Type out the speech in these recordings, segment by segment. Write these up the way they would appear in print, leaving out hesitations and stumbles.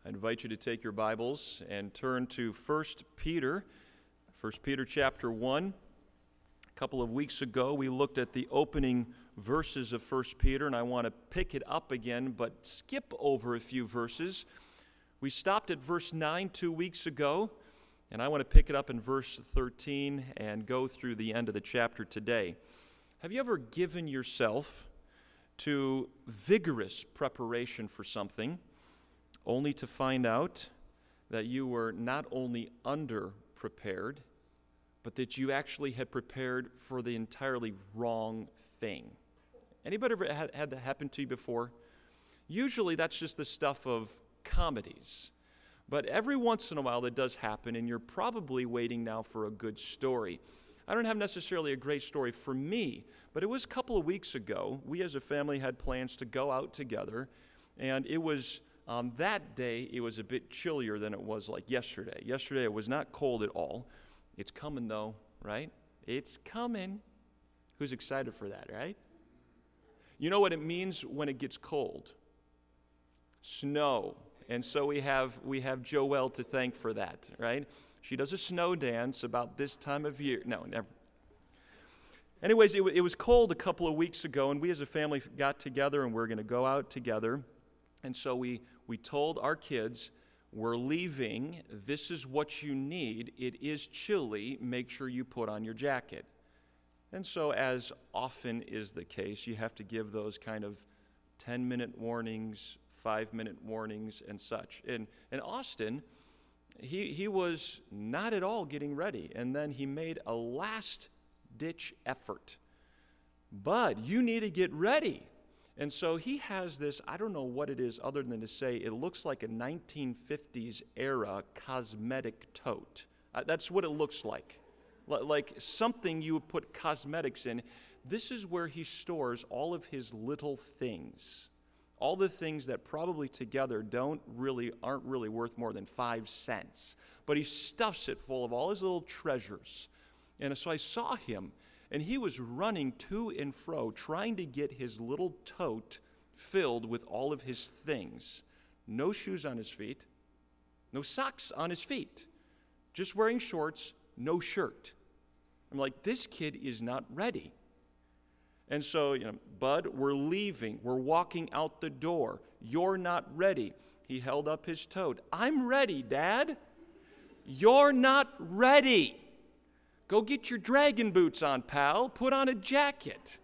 I invite you to take your Bibles and turn to 1 Peter chapter 1. A couple of weeks ago, we looked at the opening verses of 1 Peter, and I want to pick it up again, but skip over a few verses. We stopped at verse 9 2 weeks ago, and I want to pick it up in verse 13 and go through the end of the chapter today. Have you ever given yourself to vigorous preparation for something, only to find out that you were not only under-prepared, but that you actually had prepared for the entirely wrong thing? Anybody ever had that happen to you before? Usually that's just the stuff of comedies. But every once in a while that does happen, and you're probably waiting now for a good story. I don't have necessarily a great story for me, but it was a couple of weeks ago. We as a family had plans to go out together, and it was on that day, it was a bit chillier than it was like yesterday. Yesterday, it was not cold at all. It's coming, though, right? It's coming. Who's excited for that, right? You know what it means when it gets cold? Snow. And so we have Joelle to thank for that, right? She does a snow dance about this time of year. No, never. Anyways, it was cold a couple of weeks ago, and we as a family got together, and we're going to go out together. And so we told our kids, we're leaving. This is what you need. It is chilly. Make sure you put on your jacket. And so, as often is the case, you have to give those kind of 10-minute warnings, 5-minute warnings, and such. And Austin, he was not at all getting ready. And then he made a last-ditch effort. Bud, you need to get ready. And so he has this, I don't know what it is other than to say it looks like a 1950s era cosmetic tote. That's what it looks like. Like something you would put cosmetics in. This is where he stores all of his little things. All the things that probably together aren't really worth more than 5 cents. But he stuffs it full of all his little treasures. And so I saw him, and he was running to and fro, trying to get his little tote filled with all of his things. No shoes on his feet, no socks on his feet, just wearing shorts, no shirt. I'm like, this kid is not ready. And so, Bud, we're leaving. We're walking out the door. You're not ready. He held up his tote. I'm ready, Dad. You're not ready. Go get your dragon boots on, pal. Put on a jacket.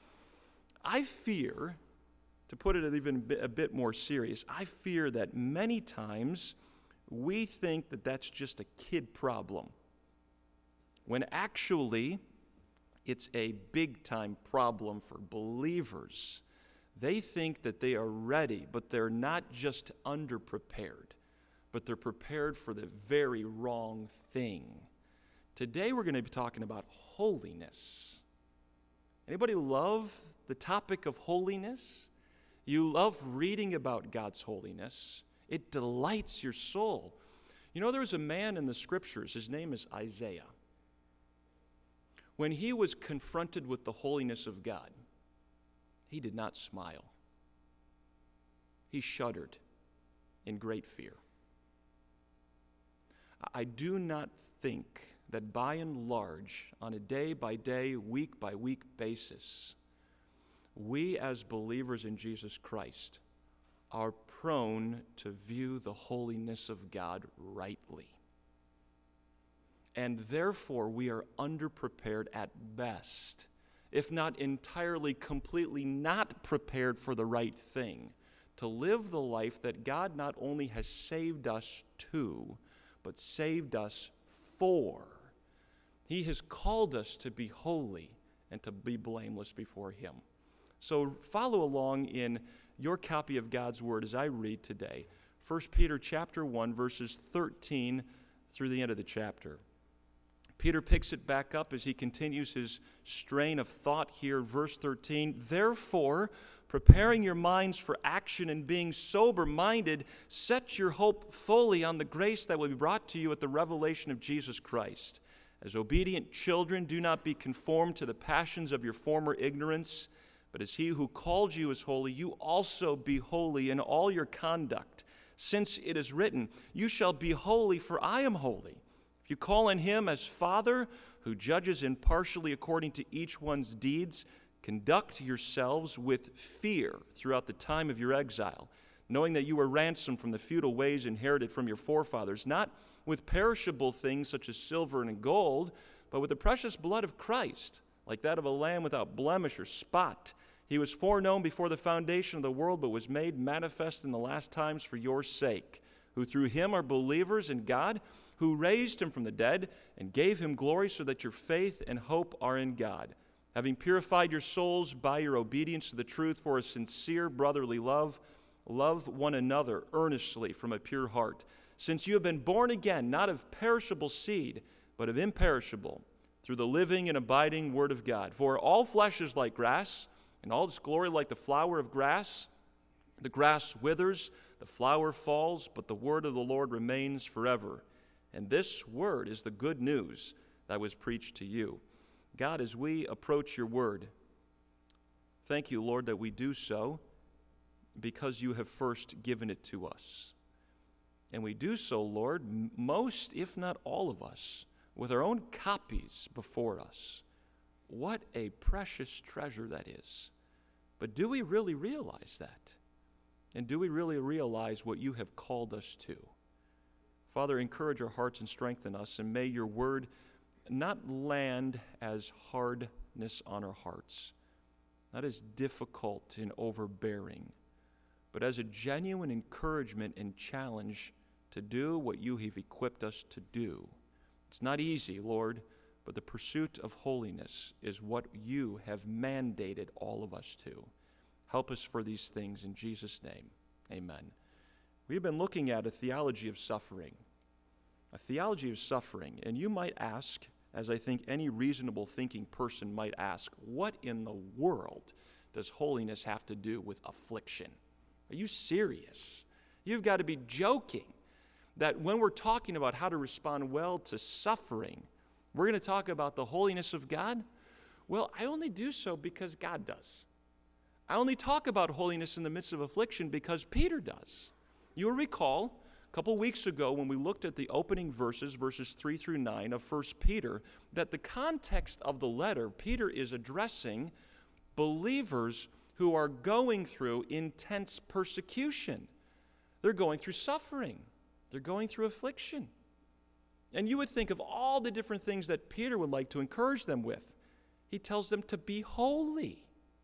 I fear, to put it even a bit more serious, I fear that many times we think that that's just a kid problem, when actually it's a big-time problem for believers. They think that they are ready, but they're not just underprepared, but they're prepared for the very wrong thing. Today we're going to be talking about holiness. Anybody love the topic of holiness? You love reading about God's holiness. It delights your soul. You know, there was a man in the scriptures, his name is Isaiah. When he was confronted with the holiness of God, he did not smile. He shuddered in great fear. I do not think that by and large, on a day-by-day, week-by-week basis, we as believers in Jesus Christ are prone to view the holiness of God rightly. And therefore, we are underprepared at best, if not entirely, completely not prepared for the right thing, to live the life that God not only has saved us to, but saved us for. He has called us to be holy and to be blameless before Him. So follow along in your copy of God's Word as I read today. 1 Peter chapter 1, verses 13 through the end of the chapter. Peter picks it back up as he continues his strain of thought here. Verse 13, therefore, preparing your minds for action and being sober-minded, set your hope fully on the grace that will be brought to you at the revelation of Jesus Christ. As obedient children, do not be conformed to the passions of your former ignorance, but as He who called you is holy, you also be holy in all your conduct, since it is written, 'You shall be holy, for I am holy.' If you call on him as Father, who judges impartially according to each one's deeds, conduct yourselves with fear throughout the time of your exile, knowing that you were ransomed from the futile ways inherited from your forefathers, not with perishable things such as silver and gold, but with the precious blood of Christ, like that of a lamb without blemish or spot. He was foreknown before the foundation of the world, but was made manifest in the last times for your sake, who through him are believers in God, who raised him from the dead and gave him glory, so that your faith and hope are in God. Having purified your souls by your obedience to the truth for a sincere brotherly love, love one another earnestly from a pure heart, since you have been born again, not of perishable seed, but of imperishable, through the living and abiding word of God. For all flesh is like grass, and all its glory like the flower of grass. The grass withers, the flower falls, but the word of the Lord remains forever. And this word is the good news that was preached to you. God, as we approach your word, thank you, Lord, that we do so because you have first given it to us. And we do so, Lord, most, if not all of us, with our own copies before us. What a precious treasure that is. But do we really realize that? And do we really realize what you have called us to? Father, encourage our hearts and strengthen us, and may your word not land as hardness on our hearts, not as difficult and overbearing, but as a genuine encouragement and challenge to do what you have equipped us to do. It's not easy, Lord, but the pursuit of holiness is what you have mandated all of us to. Help us for these things in Jesus' name. Amen. We've been looking at a theology of suffering. A theology of suffering. And you might ask, as I think any reasonable thinking person might ask, what in the world does holiness have to do with affliction? Are you serious? You've got to be joking that when we're talking about how to respond well to suffering, we're going to talk about the holiness of God? Well, I only do so because God does. I only talk about holiness in the midst of affliction because Peter does. You'll recall a couple weeks ago when we looked at the opening verses 3 through 9 of 1 Peter, that the context of the letter, Peter is addressing believers who are going through intense persecution. They're going through suffering. They're going through affliction. And you would think of all the different things that Peter would like to encourage them with. He tells them to be holy.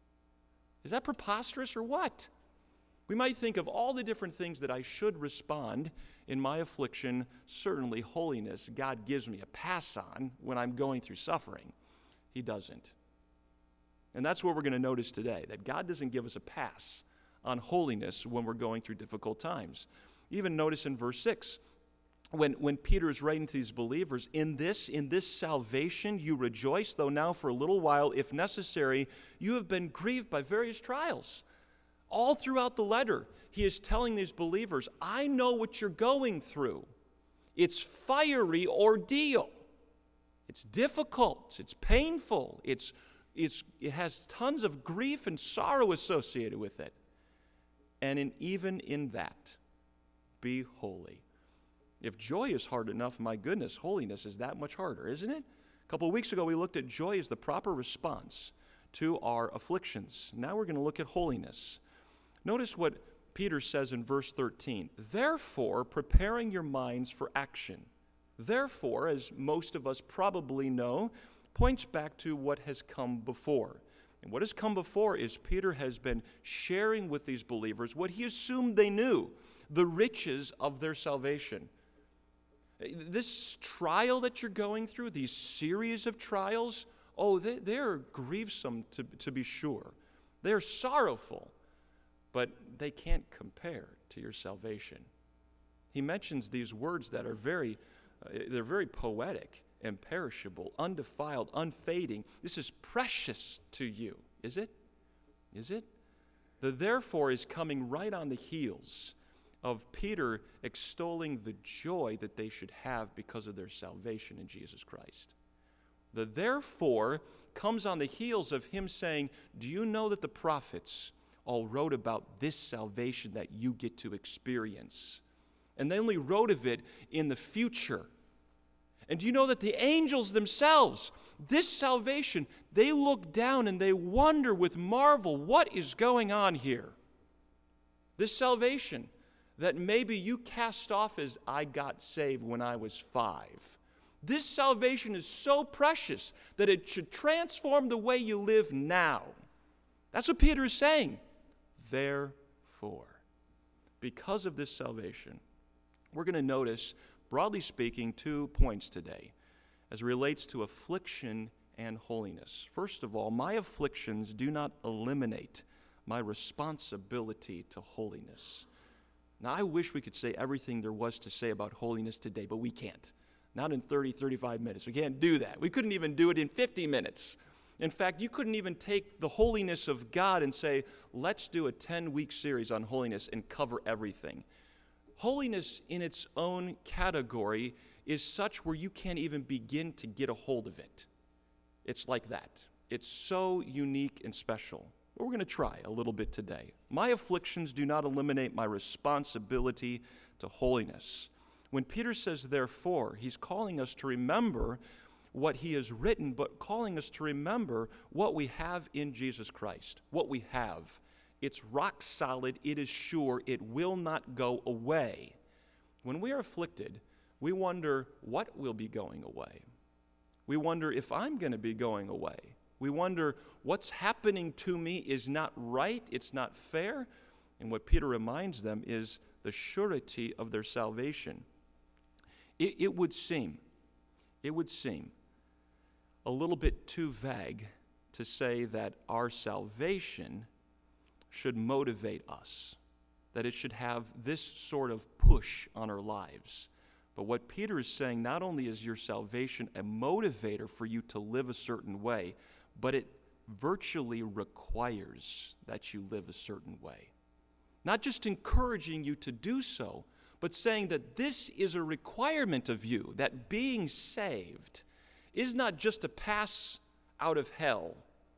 Is that preposterous or what? We might think of all the different things that I should respond in my affliction. Certainly holiness, God gives me a pass on when I'm going through suffering. He doesn't. And that's what we're going to notice today, that God doesn't give us a pass on holiness when we're going through difficult times. Even notice in verse 6, when Peter is writing to these believers, in this salvation you rejoice, though now for a little while, if necessary, you have been grieved by various trials. All throughout the letter, he is telling these believers, I know what you're going through. It's fiery ordeal. It's difficult. It's painful. It has tons of grief and sorrow associated with it. And even in that, be holy. If joy is hard enough, my goodness, holiness is that much harder, isn't it? A couple of weeks ago, we looked at joy as the proper response to our afflictions. Now we're going to look at holiness. Notice what Peter says in verse 13. Therefore, preparing your minds for action. Therefore, as most of us probably know, points back to what has come before. And what has come before is Peter has been sharing with these believers what he assumed they knew, the riches of their salvation. This trial that you're going through, these series of trials, they're grievous to be sure. They're sorrowful, but they can't compare to your salvation. He mentions these words that are very poetic, imperishable, undefiled, unfading. This is precious to you. Is it? Is it? The therefore is coming right on the heels of Peter extolling the joy that they should have because of their salvation in Jesus Christ. The therefore comes on the heels of him saying, do you know that the prophets all wrote about this salvation that you get to experience. And they only wrote of it in the future. And do you know that the angels themselves, this salvation, they look down and they wonder with marvel, what is going on here? This salvation that maybe you cast off as I got saved when I was 5. This salvation is so precious that it should transform the way you live now. That's what Peter is saying. Therefore, because of this salvation, we're going to notice, broadly speaking, 2 points today as it relates to affliction and holiness. First of all, my afflictions do not eliminate my responsibility to holiness. Now, I wish we could say everything there was to say about holiness today, but we can't. Not in 30, 35 minutes. We can't do that. We couldn't even do it in 50 minutes. In fact, you couldn't even take the holiness of God and say, let's do a 10-week series on holiness and cover everything. Holiness in its own category is such where you can't even begin to get a hold of it. It's like that. It's so unique and special. But we're going to try a little bit today. My afflictions do not eliminate my responsibility to holiness. When Peter says, therefore, he's calling us to remember what he has written, but calling us to remember what we have in Jesus Christ. What we have. It's rock solid. It is sure. It will not go away. When we are afflicted, we wonder what will be going away. We wonder if I'm going to be going away. We wonder what's happening to me is not right. It's not fair. And what Peter reminds them is the surety of their salvation. It would seem a little bit too vague to say that our salvation should motivate us, that it should have this sort of push on our lives. But what Peter is saying, not only is your salvation a motivator for you to live a certain way, but it virtually requires that you live a certain way. Not just encouraging you to do so, but saying that this is a requirement of you, that being saved is not just a pass out of hell.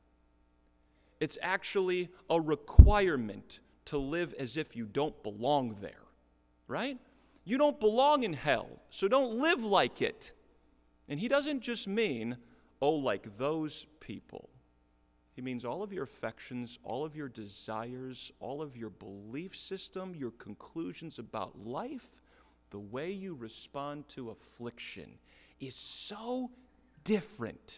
It's actually a requirement to live as if you don't belong there, right? You don't belong in hell, so don't live like it. And he doesn't just mean, like those people. He means all of your affections, all of your desires, all of your belief system, your conclusions about life, the way you respond to affliction is so different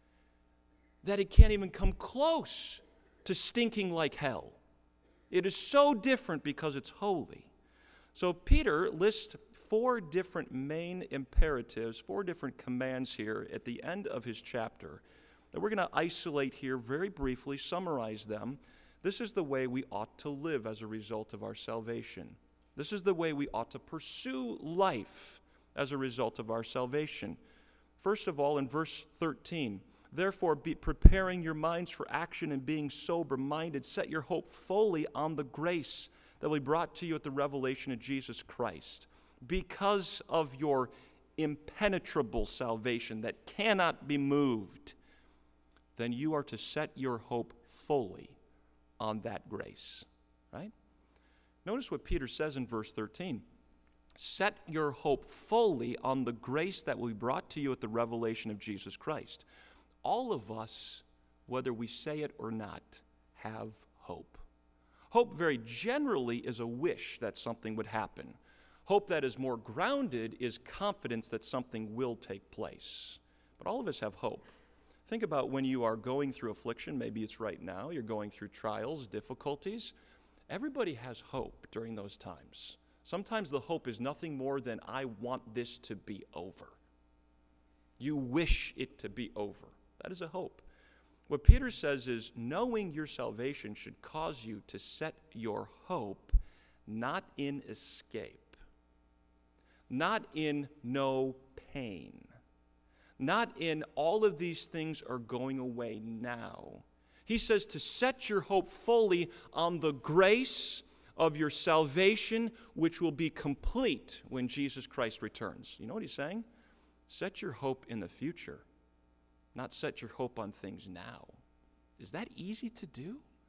that it can't even come close to stinking like hell. It is so different because it's holy. So Peter lists 4 different main imperatives, 4 different commands here at the end of his chapter that we're going to isolate here very briefly, summarize them. This is the way we ought to live as a result of our salvation. This is the way we ought to pursue life as a result of our salvation. First of all, in verse 13, therefore be preparing your minds for action and being sober-minded, set your hope fully on the grace that will be brought to you at the revelation of Jesus Christ. Because of your impenetrable salvation that cannot be moved, then you are to set your hope fully on that grace, right? Notice what Peter says in verse 13. Set your hope fully on the grace that will be brought to you at the revelation of Jesus Christ. All of us, whether we say it or not, have hope. Hope very generally is a wish that something would happen. Hope that is more grounded is confidence that something will take place. But all of us have hope. Think about when you are going through affliction. Maybe it's right now. You're going through trials, difficulties. Everybody has hope during those times. Sometimes the hope is nothing more than, I want this to be over. You wish it to be over. That is a hope. What Peter says is, knowing your salvation should cause you to set your hope not in escape, not in no pain, not in all of these things are going away now. He says to set your hope fully on the grace of your salvation, which will be complete when Jesus Christ returns. You know what he's saying? Set your hope in the future, not set your hope on things now. Is that easy to do?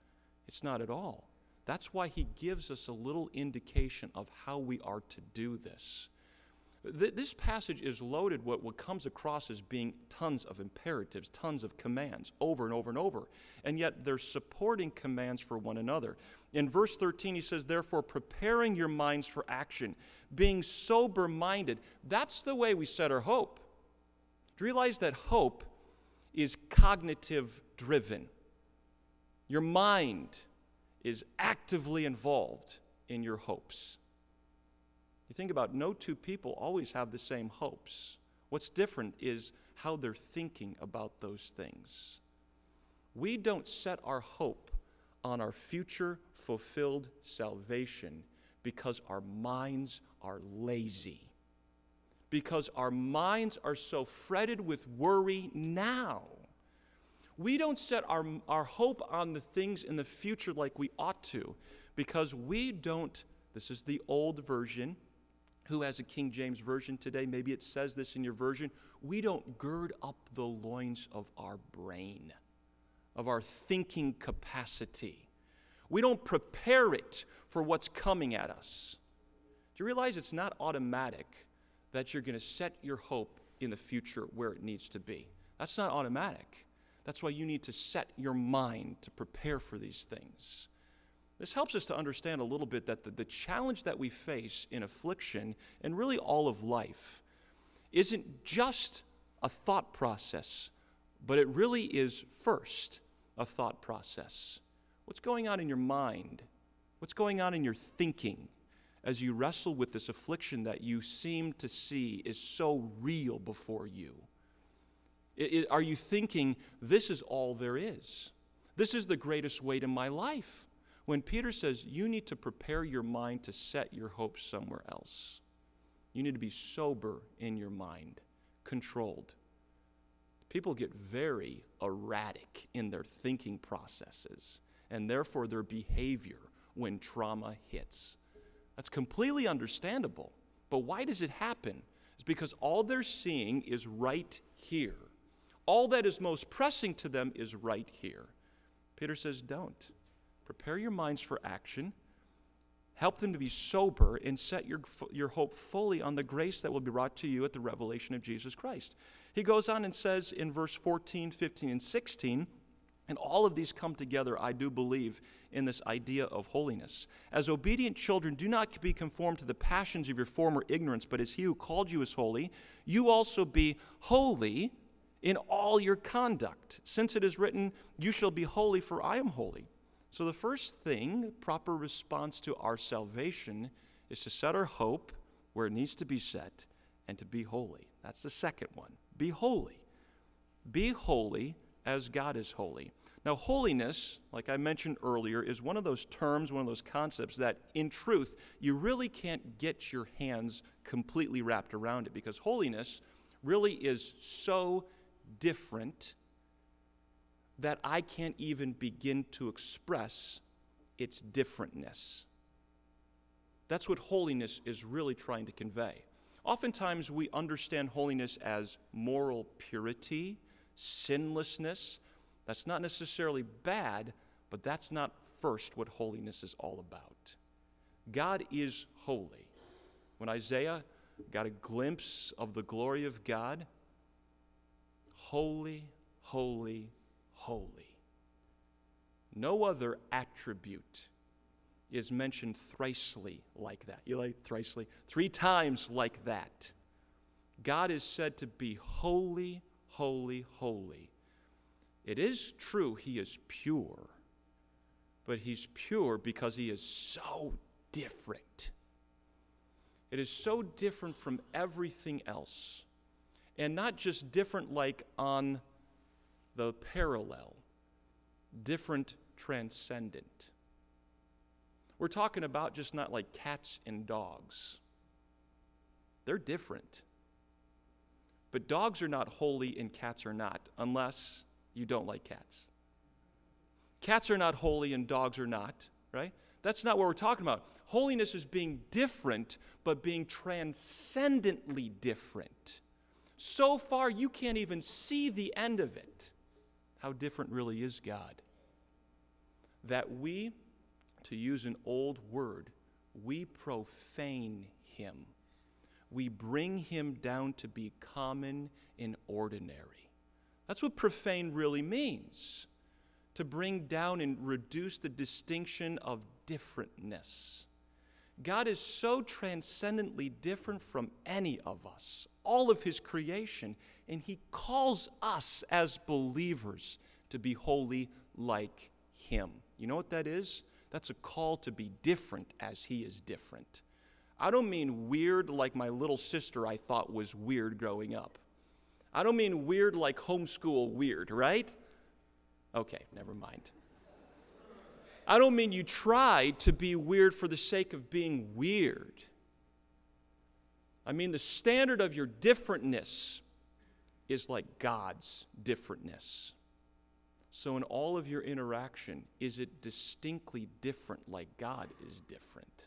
It's not at all. That's why he gives us a little indication of how we are to do this. This passage is loaded what comes across as being tons of imperatives, tons of commands, over and over and over. And yet they're supporting commands for one another. In verse 13, he says, therefore, preparing your minds for action, being sober-minded. That's the way we set our hope. Do you realize that hope is cognitive-driven? Your mind is actively involved in your hopes. You think about no two people always have the same hopes. What's different is how they're thinking about those things. We don't set our hope on our future fulfilled salvation because our minds are lazy. Because our minds are so fretted with worry now. We don't set our hope on the things in the future like we ought to because we don't, this is the old version. Who has a King James version today? Maybe it says this in your version. We don't gird up the loins of our brain, of our thinking capacity. We don't prepare it for what's coming at us. Do you realize it's not automatic that you're going to set your hope in the future where it needs to be? That's not automatic. That's why you need to set your mind to prepare for these things. This helps us to understand a little bit that the challenge that we face in affliction and really all of life isn't just a thought process, but it really is first a thought process. What's going on in your mind? What's going on in your thinking as you wrestle with this affliction that you seem to see is so real before you? Are you thinking, this is all there is? This is the greatest weight in my life? When Peter says you need to prepare your mind to set your hope somewhere else, you need to be sober in your mind, controlled. People get very erratic in their thinking processes and therefore their behavior when trauma hits. That's completely understandable. But why does it happen? It's because all they're seeing is right here. All that is most pressing to them is right here. Peter says, don't. Prepare your minds for action. Help them to be sober and set your hope fully on the grace that will be brought to you at the revelation of Jesus Christ. He goes on and says in verse 14, 15, and 16, and all of these come together, I do believe, in this idea of holiness. As obedient children, do not be conformed to the passions of your former ignorance, but as he who called you is holy, you also be holy in all your conduct. Since it is written, you shall be holy, for I am holy. So the first thing, proper response to our salvation, is to set our hope where it needs to be set and to be holy. That's the second one. Be holy. Be holy as God is holy. Now, holiness, like I mentioned earlier, is one of those terms, one of those concepts that, in truth, you really can't get your hands completely wrapped around it because holiness really is so different that I can't even begin to express its differentness. That's what holiness is really trying to convey. Oftentimes we understand holiness as moral purity, sinlessness. That's not necessarily bad, but that's not first what holiness is all about. God is holy. When Isaiah got a glimpse of the glory of God, holy, holy, holy. No other attribute is mentioned thrisely like that. You like thrisely? 3 times like that. God is said to be holy, holy, holy. It is true he is pure, but he's pure because he is so different. It is so different from everything else. And not just different like on the parallel, different, transcendent. We're talking about just not like cats and dogs. They're different. But dogs are not holy and cats are not, unless you don't like cats. Cats are not holy and dogs are not, right? That's not what we're talking about. Holiness is being different, but being transcendently different. So far, you can't even see the end of it. How different really is God? that we, to use an old word, we profane him. We bring him down to be common and ordinary. That's what profane really means. To bring down and reduce the distinction of differentness. God is so transcendently different from any of us, all of his creation, and he calls us as believers to be holy like him. You know what that is? That's a call to be different as he is different. I don't mean weird like my little sister I thought was weird growing up. I don't mean weird like homeschool weird, right? Okay, never mind. I don't mean you try to be weird for the sake of being weird. I mean the standard of your differentness is like God's differentness. So in all of your interaction, is it distinctly different like God is different?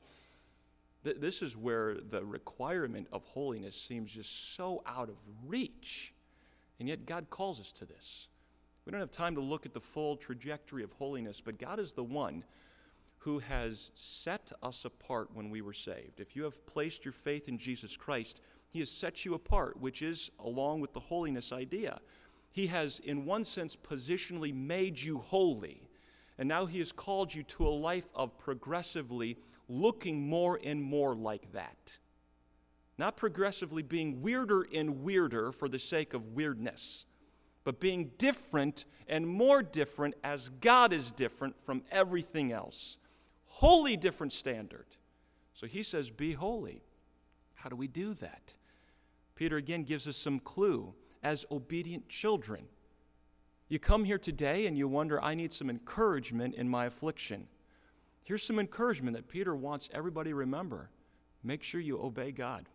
This is where the requirement of holiness seems just so out of reach. And yet God calls us to this. We don't have time to look at the full trajectory of holiness, but God is the one who has set us apart when we were saved. If you have placed your faith in Jesus Christ, he has set you apart, which is along with the holiness idea. He has, in one sense, positionally made you holy. And now he has called you to a life of progressively looking more and more like that. Not progressively being weirder and weirder for the sake of weirdness, but being different and more different as God is different from everything else. Wholly different standard. So he says, be holy. How do we do that? Peter again gives us some clue. As obedient children. You come here today and you wonder, I need some encouragement in my affliction. Here's some encouragement that Peter wants everybody to remember. Make sure you obey God.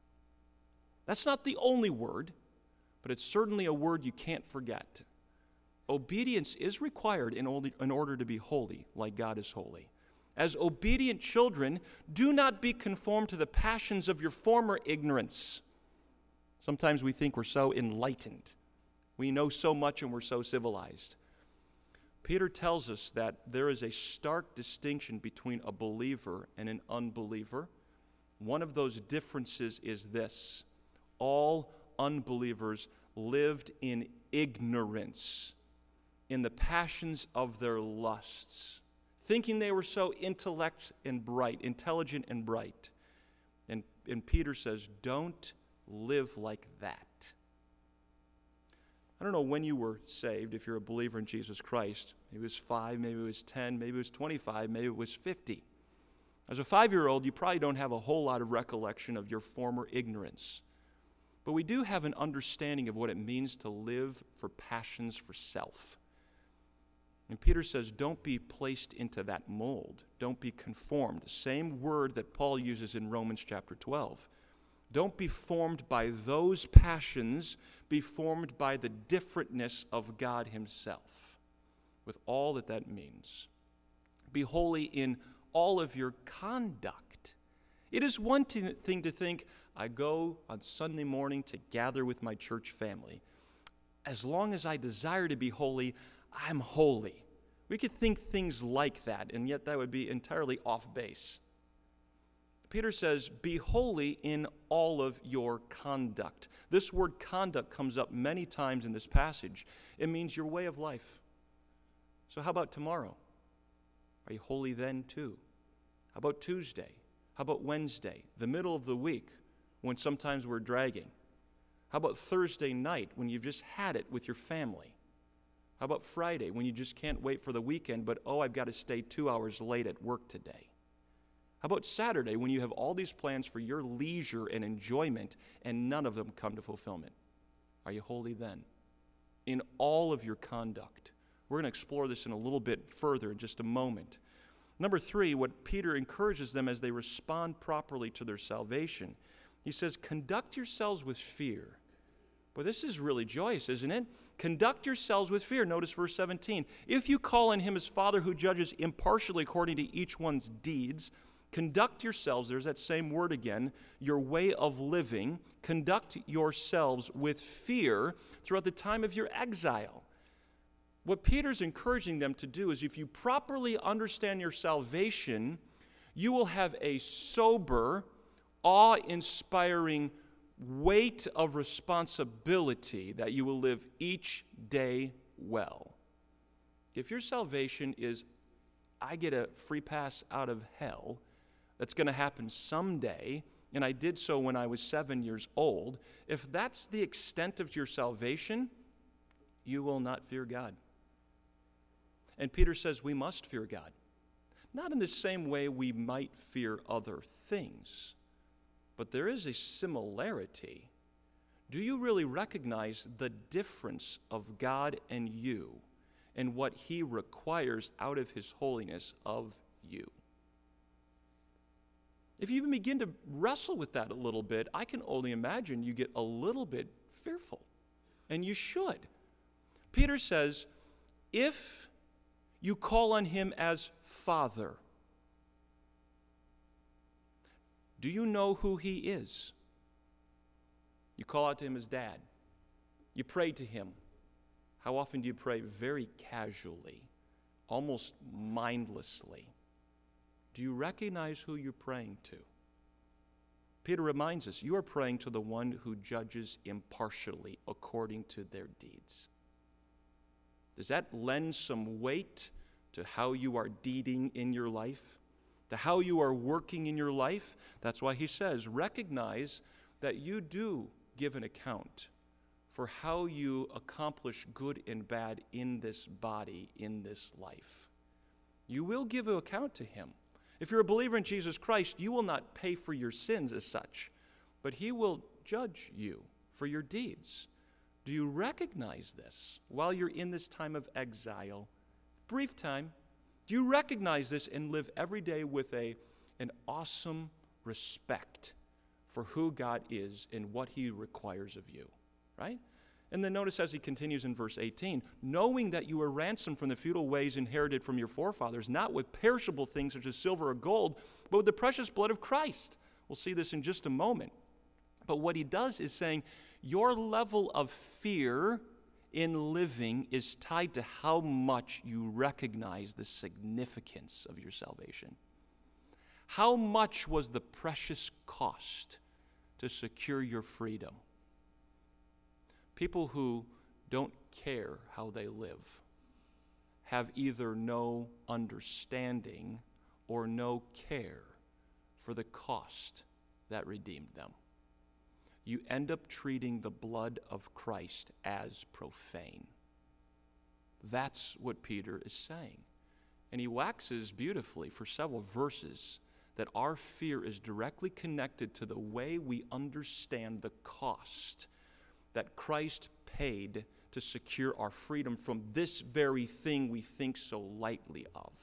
That's not the only word, but it's certainly a word you can't forget. Obedience is required in order to be holy, like God is holy. As obedient children, do not be conformed to the passions of your former ignorance. Sometimes we think we're so enlightened. We know so much and we're so civilized. Peter tells us that there is a stark distinction between a believer and an unbeliever. One of those differences is this: all unbelievers lived in ignorance, in the passions of their lusts, thinking they were so intelligent and bright. And Peter says, don't live like that. I don't know when you were saved, if you're a believer in Jesus Christ. Maybe it was 5, maybe it was 10, maybe it was 25, maybe it was 50. As a 5-year-old, you probably don't have a whole lot of recollection of your former ignorance. But we do have an understanding of what it means to live for passions for self. And Peter says, don't be placed into that mold. Don't be conformed. Same word that Paul uses in Romans chapter 12. Don't be formed by those passions. Be formed by the differentness of God himself, with all that that means. Be holy in all of your conduct. It is one thing to think, I go on Sunday morning to gather with my church family. As long as I desire to be holy, I'm holy. We could think things like that, and yet that would be entirely off base. Peter says, be holy in all of your conduct. This word conduct comes up many times in this passage. It means your way of life. So how about tomorrow? Are you holy then too? How about Tuesday? How about Wednesday? The middle of the week, when sometimes we're dragging. How about Thursday night, when you've just had it with your family? How about Friday, when you just can't wait for the weekend, but I've got to stay 2 hours late at work today? How about Saturday, when you have all these plans for your leisure and enjoyment, and none of them come to fulfillment? Are you holy then? In all of your conduct. We're going to explore this in a little bit further in just a moment. Number 3, what Peter encourages them as they respond properly to their salvation. He says, conduct yourselves with fear. Boy, this is really joyous, isn't it? Conduct yourselves with fear. Notice verse 17. If you call on him as Father who judges impartially according to each one's deeds, conduct yourselves, there's that same word again, your way of living, conduct yourselves with fear throughout the time of your exile. What Peter's encouraging them to do is if you properly understand your salvation, you will have a sober, awe-inspiring weight of responsibility that you will live each day well. If your salvation is, I get a free pass out of hell, that's going to happen someday, and I did so when I was 7 years old, if that's the extent of your salvation, you will not fear God. And Peter says we must fear God. Not in the same way we might fear other things, but there is a similarity. Do you really recognize the difference of God and you and what He requires out of His holiness of you? If you even begin to wrestle with that a little bit, I can only imagine you get a little bit fearful, and you should. Peter says, if you call on Him as Father, do you know who He is? You call out to Him as Dad. You pray to Him. How often do you pray? Very casually, almost mindlessly. Do you recognize who you're praying to? Peter reminds us, you are praying to the one who judges impartially according to their deeds. Does that lend some weight to how you are deeding in your life? To how you are working in your life? That's why he says, recognize that you do give an account for how you accomplish good and bad in this body, in this life. You will give an account to Him. If you're a believer in Jesus Christ, you will not pay for your sins as such, but He will judge you for your deeds. Do you recognize this while you're in this time of exile? Brief time. Do you recognize this and live every day with an awesome respect for who God is and what He requires of you, right? And then notice as he continues in verse 18, knowing that you were ransomed from the futile ways inherited from your forefathers, not with perishable things such as silver or gold, but with the precious blood of Christ. We'll see this in just a moment. But what he does is saying, your level of fear in living is tied to how much you recognize the significance of your salvation. How much was the precious cost to secure your freedom? People who don't care how they live have either no understanding or no care for the cost that redeemed them. You end up treating the blood of Christ as profane. That's what Peter is saying. And he waxes beautifully for several verses that our fear is directly connected to the way we understand the cost that Christ paid to secure our freedom from this very thing we think so lightly of.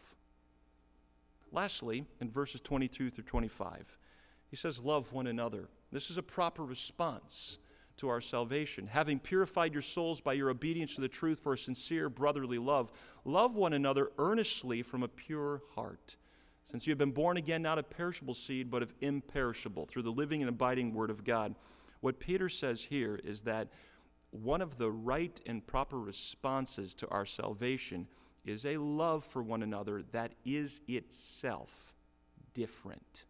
Lastly, in verses 22 through 25, he says, love one another. This is a proper response to our salvation. Having purified your souls by your obedience to the truth for a sincere brotherly love, love one another earnestly from a pure heart, since you have been born again not of perishable seed, but of imperishable, through the living and abiding Word of God. What Peter says here is that one of the right and proper responses to our salvation is a love for one another that is itself different.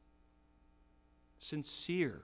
Sincere.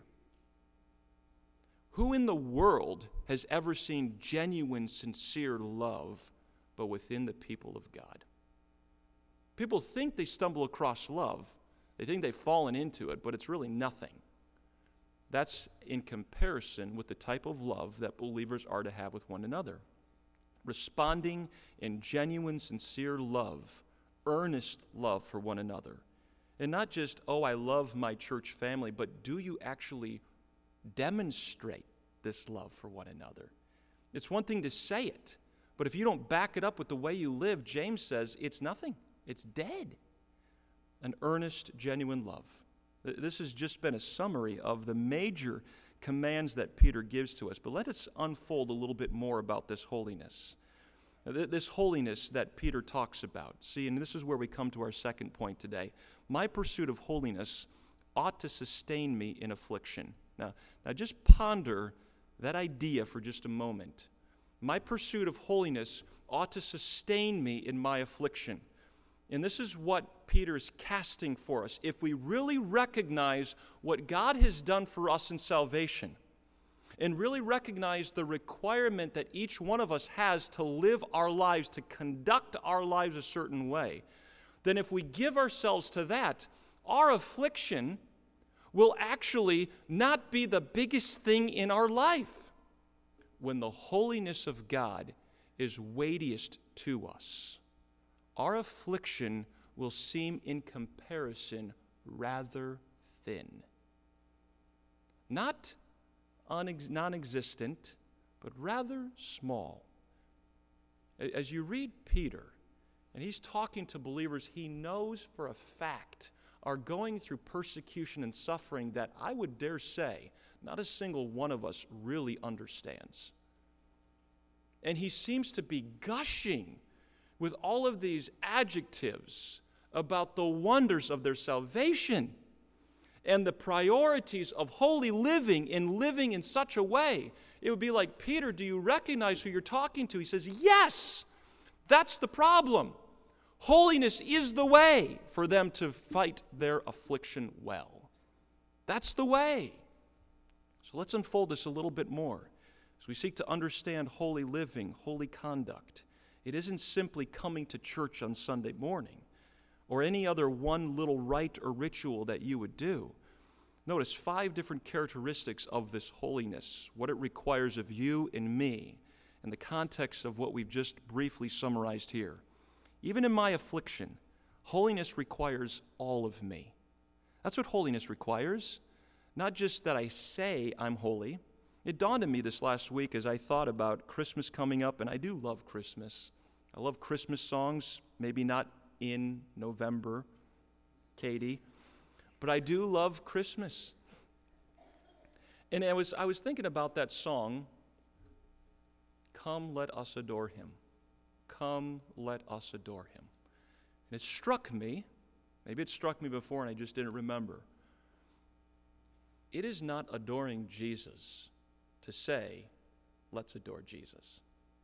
Who in the world has ever seen genuine, sincere love but within the people of God? People think they stumble across love. They think they've fallen into it, but it's really nothing. That's in comparison with the type of love that believers are to have with one another. Responding in genuine, sincere love, earnest love for one another. And not just, oh, I love my church family, but do you actually demonstrate this love for one another? It's one thing to say it, but if you don't back it up with the way you live, James says it's nothing. It's dead. An earnest, genuine love. This has just been a summary of the major commands that Peter gives to us. But let us unfold a little bit more about this holiness. This holiness that Peter talks about. See, and this is where we come to our second point today. My pursuit of holiness ought to sustain me in affliction. Now just ponder that idea for just a moment. My pursuit of holiness ought to sustain me in my affliction. And this is what Peter is casting for us. If we really recognize what God has done for us in salvation, and really recognize the requirement that each one of us has to live our lives, to conduct our lives a certain way, then if we give ourselves to that, our affliction will actually not be the biggest thing in our life when the holiness of God is weightiest to us. Our affliction will seem in comparison rather thin. Not non-existent, but rather small. As you read Peter, and he's talking to believers he knows for a fact are going through persecution and suffering that I would dare say not a single one of us really understands. And he seems to be gushing with all of these adjectives about the wonders of their salvation and the priorities of holy living and living in such a way. It would be like, Peter, do you recognize who you're talking to? He says, yes, that's the problem. Holiness is the way for them to fight their affliction well. That's the way. So let's unfold this a little bit more. As we seek to understand holy living, holy conduct, it isn't simply coming to church on Sunday morning or any other one little rite or ritual that you would do. Notice 5 different characteristics of this holiness, what it requires of you and me, in the context of what we've just briefly summarized here. Even in my affliction, holiness requires all of me. That's what holiness requires. Not just that I say I'm holy. It dawned on me this last week as I thought about Christmas coming up, and I do love Christmas. I love Christmas songs, maybe not in November, Katie, but I do love Christmas. And I was thinking about that song, Come, Let Us Adore Him. Come, let us adore him. And it struck me, maybe it struck me before and I just didn't remember. It is not adoring Jesus to say, let's adore Jesus.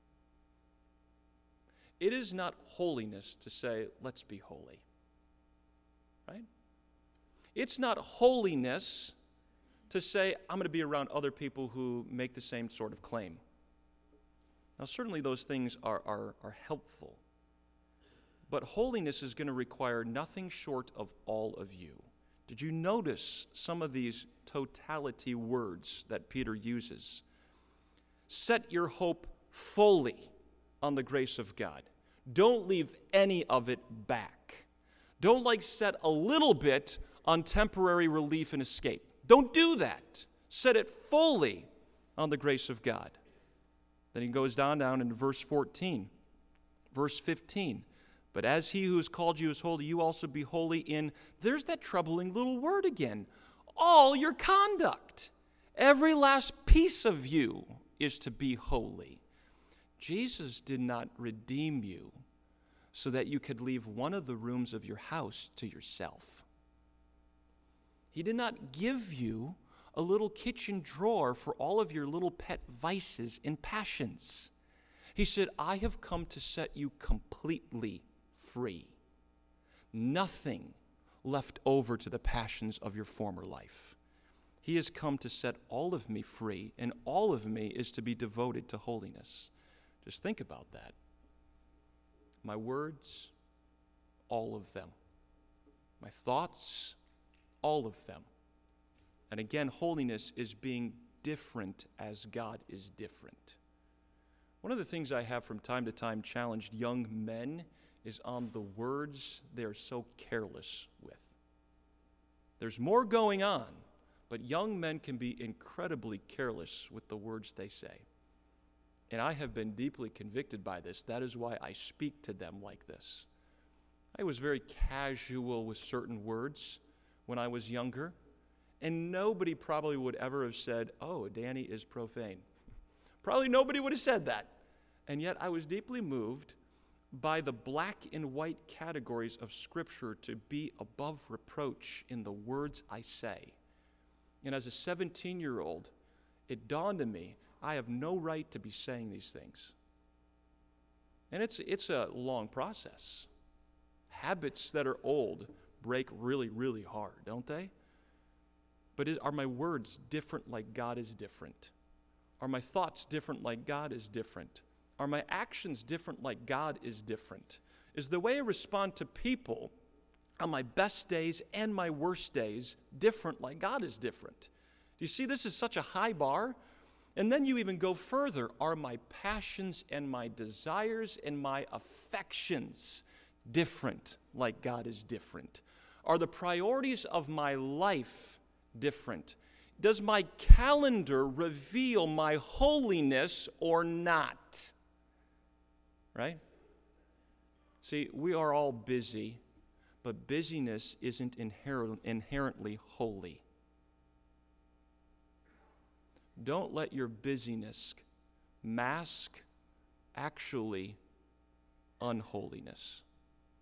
It is not holiness to say, let's be holy. Right? It's not holiness to say, I'm going to be around other people who make the same sort of claim. Now, certainly those things are helpful, but holiness is going to require nothing short of all of you. Did you notice some of these totality words that Peter uses? Set your hope fully on the grace of God. Don't leave any of it back. Don't set a little bit on temporary relief and escape. Don't do that. Set it fully on the grace of God. Then he goes down into verse 14. Verse 15. But as he who has called you is holy, you also be holy in, there's that troubling little word again, all your conduct. Every last piece of you is to be holy. Jesus did not redeem you so that you could leave one of the rooms of your house to yourself. He did not give you a little kitchen drawer for all of your little pet vices and passions. He said, I have come to set you completely free. Nothing left over to the passions of your former life. He has come to set all of me free, and all of me is to be devoted to holiness. Just think about that. My words, all of them. My thoughts, all of them. And again, holiness is being different as God is different. One of the things I have from time to time challenged young men is on the words they're so careless with. There's more going on, but young men can be incredibly careless with the words they say. And I have been deeply convicted by this. That is why I speak to them like this. I was very casual with certain words when I was younger. And nobody probably would ever have said, oh, Danny is profane. Probably nobody would have said that. And yet I was deeply moved by the black and white categories of Scripture to be above reproach in the words I say. And as a 17-year-old, it dawned on me, I have no right to be saying these things. And it's a long process. Habits that are old break really, really hard, don't they? But are my words different like God is different? Are my thoughts different like God is different? Are my actions different like God is different? Is the way I respond to people on my best days and my worst days different like God is different? Do you see this is such a high bar? And then you even go further. Are my passions and my desires and my affections different like God is different? Are the priorities of my life different? Does my calendar reveal my holiness or not? Right? See, we are all busy, but busyness isn't inherently holy. Don't let your busyness mask actually unholiness.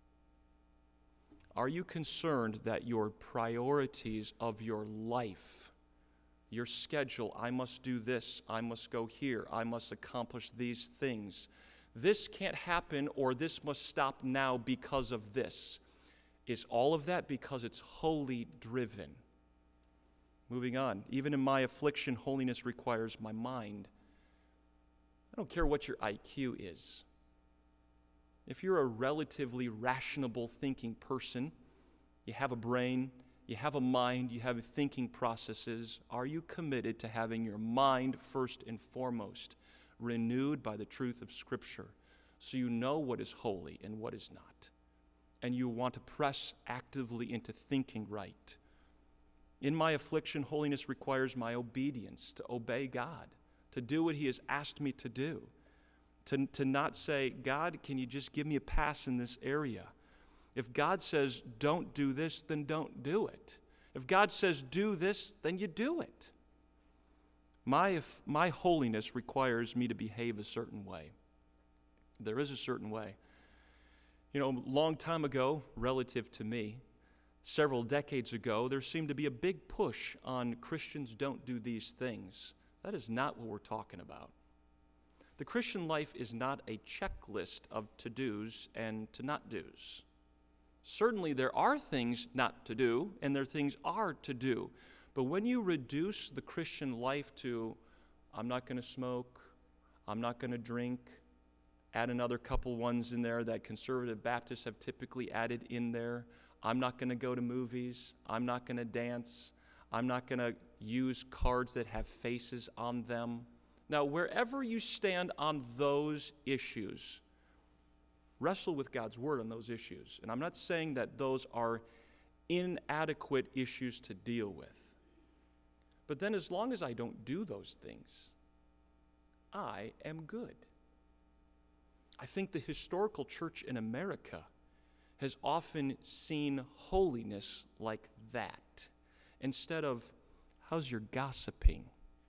Are you concerned that your priorities of your life, your schedule, I must do this, I must go here, I must accomplish these things, this can't happen or this must stop now because of this? Is all of that because it's wholly driven? Moving on. Even in my affliction, holiness requires my mind. I don't care what your IQ is. If you're a relatively rational thinking person, you have a brain, you have a mind, you have thinking processes, are you committed to having your mind first and foremost renewed by the truth of Scripture so you know what is holy and what is not? And you want to press actively into thinking right. In my affliction, holiness requires my obedience, to obey God, to do what He has asked me to do, to not say, God, can you just give me a pass in this area? If God says, don't do this, then don't do it. If God says, do this, then you do it. My holiness requires me to behave a certain way. There is a certain way. You know, a long time ago, relative to me, several decades ago, there seemed to be a big push on Christians don't do these things. That is not what we're talking about. The Christian life is not a checklist of to-dos and to-not-dos. Certainly there are things not to do, and there are things are to do. But when you reduce the Christian life to, I'm not going to smoke, I'm not going to drink, add another couple ones in there that conservative Baptists have typically added in there, I'm not going to go to movies, I'm not going to dance, I'm not going to use cards that have faces on them. Now, wherever you stand on those issues, wrestle with God's Word on those issues. And I'm not saying that those are inadequate issues to deal with. But then as long as I don't do those things, I am good. I think the historical church in America has often seen holiness like that. Instead of, how's your gossiping?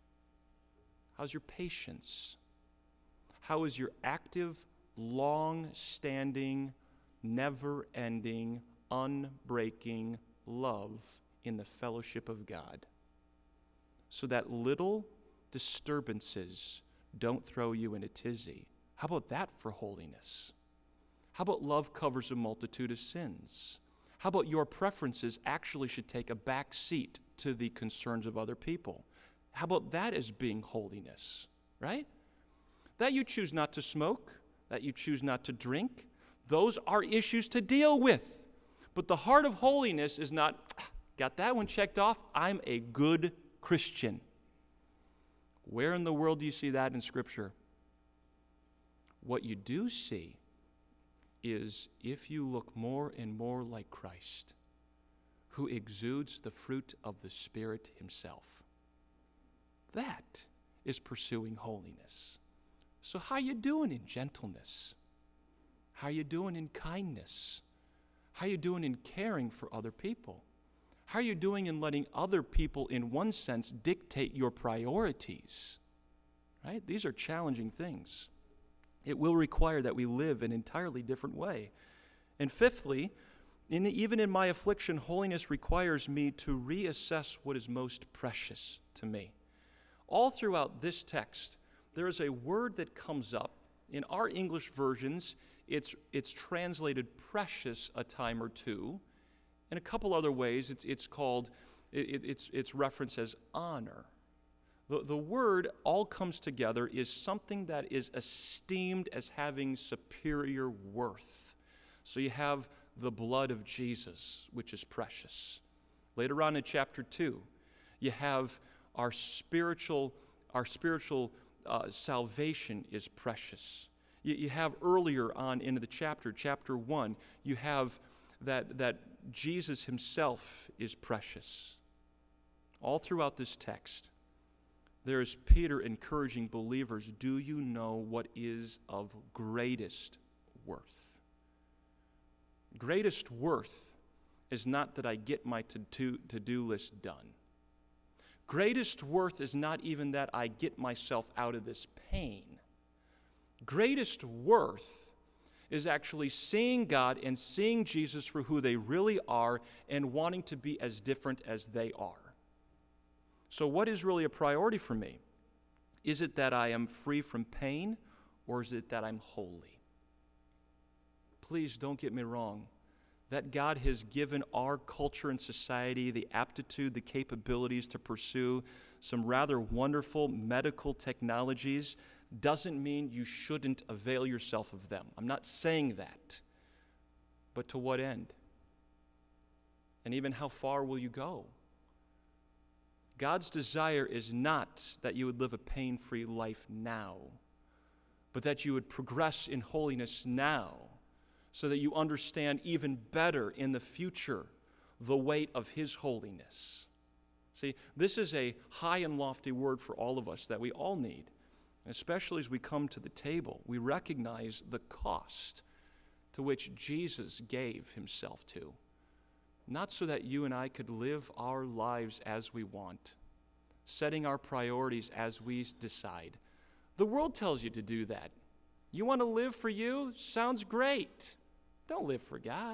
How's your patience? How is your active, long-standing, never-ending, unbreaking love in the fellowship of God? So that little disturbances don't throw you in a tizzy. How about that for holiness? How about love covers a multitude of sins? How about your preferences actually should take a back seat to the concerns of other people? How about that as being holiness, right? That you choose not to smoke, that you choose not to drink, those are issues to deal with. But the heart of holiness is not, got that one checked off, I'm a good Christian. Where in the world do you see that in Scripture? What you do see is if you look more and more like Christ, who exudes the fruit of the Spirit Himself. That is pursuing holiness. So how you doing in gentleness? How you doing in kindness? How you doing in caring for other people? How are you doing in letting other people, in one sense, dictate your priorities? Right? These are challenging things. It will require that we live an entirely different way. And fifthly, even in my affliction, holiness requires me to reassess what is most precious to me. All throughout this text, there is a word that comes up, In our English versions, it's translated precious a time or two. In a couple other ways, it's referenced as honor. The word all comes together is something that is esteemed as having superior worth. So you have the blood of Jesus, which is precious. Later on in chapter 2, you have our spiritual salvation is precious. You have earlier on into the chapter 1, you have that Jesus himself is precious. All throughout this text, there is Peter encouraging believers, do you know what is of greatest worth? Greatest worth is not that I get my to-do list done. Greatest worth is not even that I get myself out of this pain. Greatest worth is actually seeing God and seeing Jesus for who they really are and wanting to be as different as they are. So what is really a priority for me? Is it that I am free from pain, or is it that I'm holy? Please don't get me wrong. That God has given our culture and society the aptitude, the capabilities to pursue some rather wonderful medical technologies doesn't mean you shouldn't avail yourself of them. I'm not saying that. But to what end? And even how far will you go? God's desire is not that you would live a pain-free life now, but that you would progress in holiness now, so that you understand even better in the future the weight of his holiness. See, this is a high and lofty word for all of us that we all need. And especially as we come to the table, we recognize the cost to which Jesus gave himself to. Not so that you and I could live our lives as we want, setting our priorities as we decide. The world tells you to do that. You want to live for you? Sounds great. Don't live for God.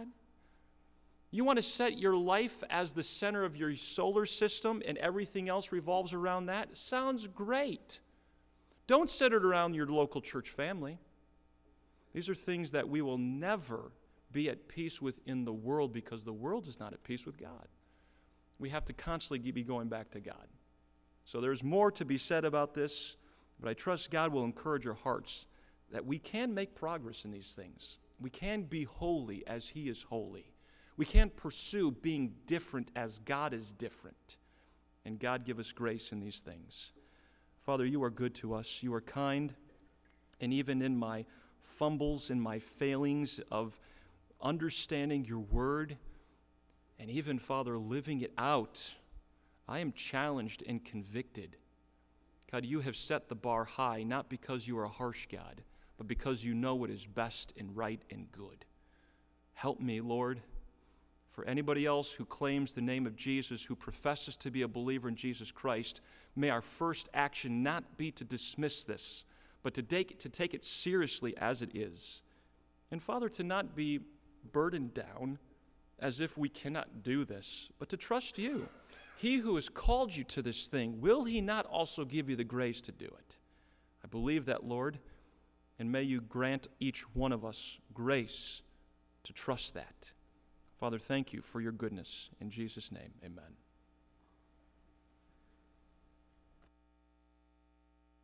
You want to set your life as the center of your solar system and everything else revolves around that? Sounds great. Don't set it around your local church family. These are things that we will never be at peace with in the world because the world is not at peace with God. We have to constantly be going back to God. So there's more to be said about this, but I trust God will encourage our hearts that we can make progress in these things. We can be holy as he is holy. We can pursue being different as God is different. And God give us grace in these things. Father, you are good to us. You are kind. And even in my fumbles, in my failings of understanding your word, and even, Father, living it out, I am challenged and convicted. God, you have set the bar high, not because you are a harsh God, but because you know what is best and right and good. Help me, Lord. For anybody else who claims the name of Jesus, who professes to be a believer in Jesus Christ, may our first action not be to dismiss this, but to take it seriously as it is. And Father, to not be burdened down as if we cannot do this, but to trust you. He who has called you to this thing, will he not also give you the grace to do it? I believe that, Lord, and may you grant each one of us grace to trust that. Father, thank you for your goodness. In Jesus' name, amen.